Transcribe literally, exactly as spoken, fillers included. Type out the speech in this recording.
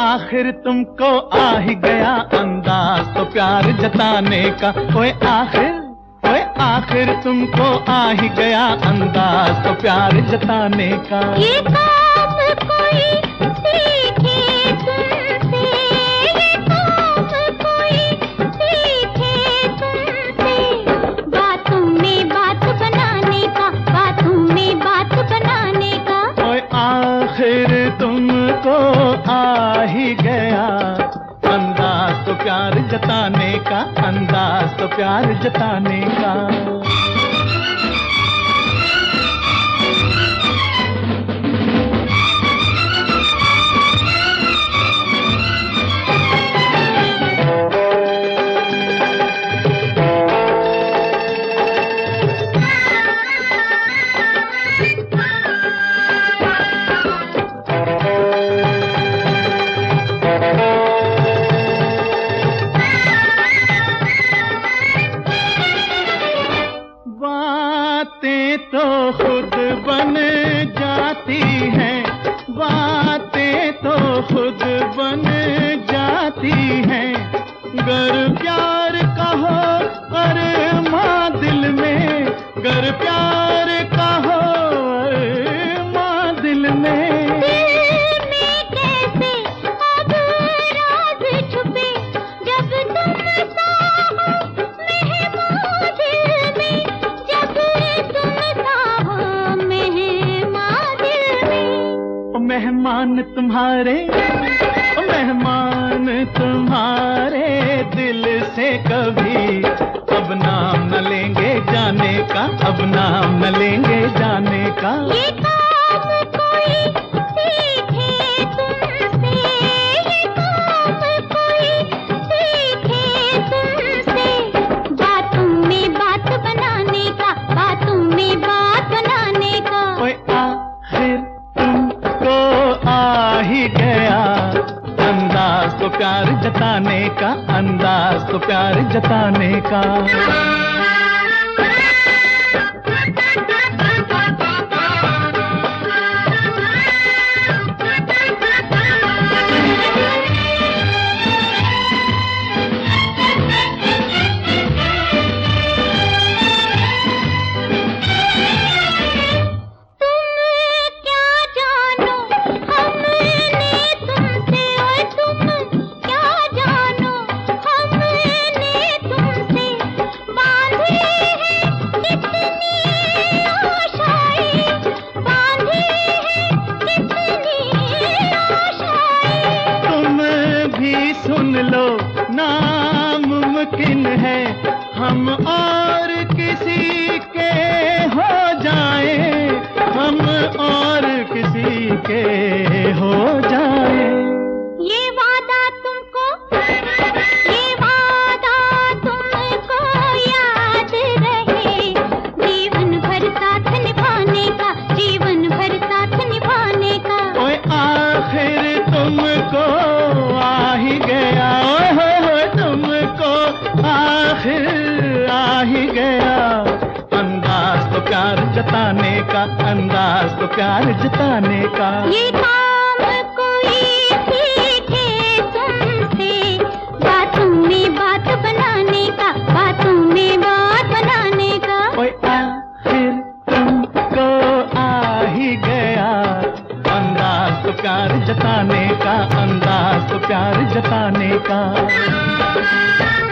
आखिर तुमको आ ही गया अंदाज तो प्यार जताने का। ओए आखिर ओए आखिर तुमको आ ही गया अंदाज तो प्यार जताने का। ये काम कोई सीखे तुमसे, ये काम कोई सीखे तुमसे, बातों में बात बनाने का, बातों में बात बनाने का। ओए आखिर तुमको आ ही गया अंदाज तो प्यार जताने का, अंदाज तो प्यार जताने का। बातें तो खुद बन जाती हैं, बातें तो खुद बन जाती हैं, गर प्यार कहो अरमां दिल में, गर प्यार कहो अरमां दिल में। दिल में कैसे अब राज छुपे, जब तुम साहो मेहमान दिल में, जब तुम साहो मेहमान दिल में। मेहमान तुम्हारे मेहमान तुम्हारे दिल से कभी अब नाम न लेंगे जाने का, अब नाम न लेंगे जाने का। ये काम कोई सीखे तुमसे, ये काम कोई सीखे तुमसे, बातों में बात बनाने का, बातों में बात बनाने का। ओए आखिर तुमको आ ही गया अंदाज तो प्यार जताने का, अंदाज तो प्यार जताने का। सुन लो नामुमकिन है हम और किसी के हो जाए, हम और किसी के हो जाए। ये वादा तुमको, ये वादा तुमको याद रहे, जीवन भर साथ निभाने का, जीवन भर साथ निभाने का। ओए आखिर तुमको आ ही गया, ओए हो हो तुमको आखिर आ ही गया अंदाज तो प्यार जताने का, अंदाज तो प्यार जताने का। ये काम कोई सीखे तुमसे, बातों में बात बनाने का, बातों में बात बनाने का। ओए आखिर तुमको आ ही गया अंदाज तो प्यार जताने का, अंदाज तो प्यार जताने का।